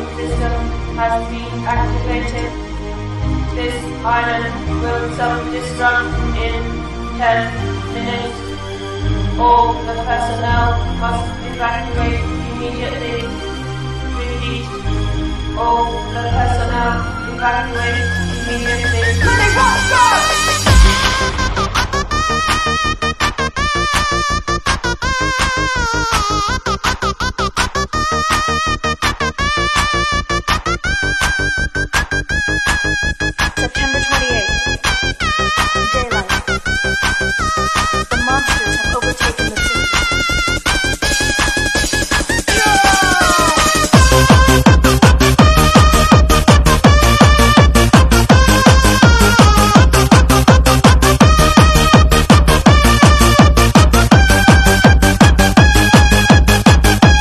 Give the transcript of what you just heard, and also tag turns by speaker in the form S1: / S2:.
S1: warning system has been activated. This island will self-destruct in 10 minutes. All the personnel must evacuate immediately. Repeat. All the personnel evacuate immediately.